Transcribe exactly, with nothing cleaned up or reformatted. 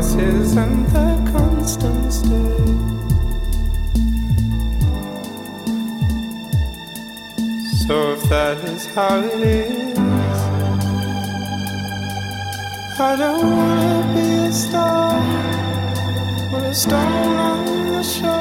And the constant stay. So if that is how it is, I don't wanna be a star, but a stone on the shore.